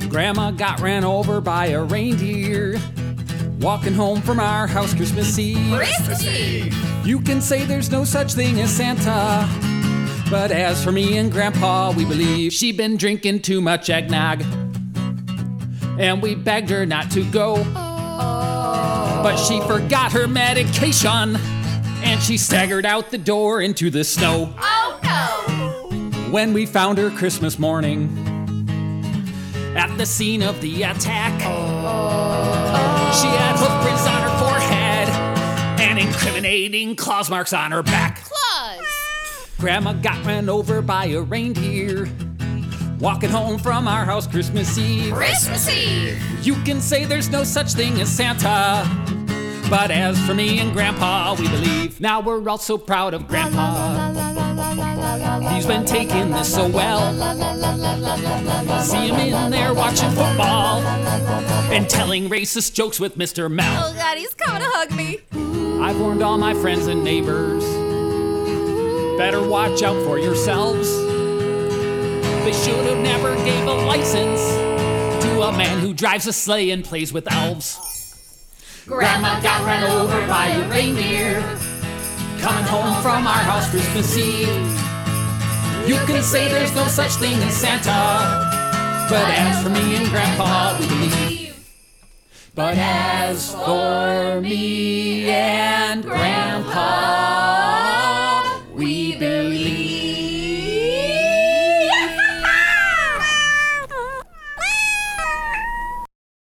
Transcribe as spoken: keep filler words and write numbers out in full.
Grandma got ran over by a reindeer walking home from our house Christmas Eve. Christmas Eve! You can say there's no such thing as Santa, but as for me and Grandpa, we believe she'd been drinking too much eggnog, and we begged her not to go. Oh. But she forgot her medication, and she staggered out the door into the snow. Oh no! When we found her Christmas morning at the scene of the attack, oh. she had hoof prints on her forehead and incriminating claws marks on her back. Claws! Grandma got ran over by a reindeer walking home from our house Christmas Eve. Christmas Eve! You can say there's no such thing as Santa, but as for me and Grandpa, we believe. Now we're all so proud of Grandpa. He's been taking this so well. See him in there watching football and telling racist jokes with Mister Mel. Oh God, he's coming to hug me. I've warned all my friends and neighbors, better watch out for yourselves. They should have never gave a license to a man who drives a sleigh and plays with elves. Grandma got run over by a reindeer coming home from our house Christmas Eve. You can say there's no such thing as Santa, but as for me and Grandpa, we believe. But as for me and Grandpa,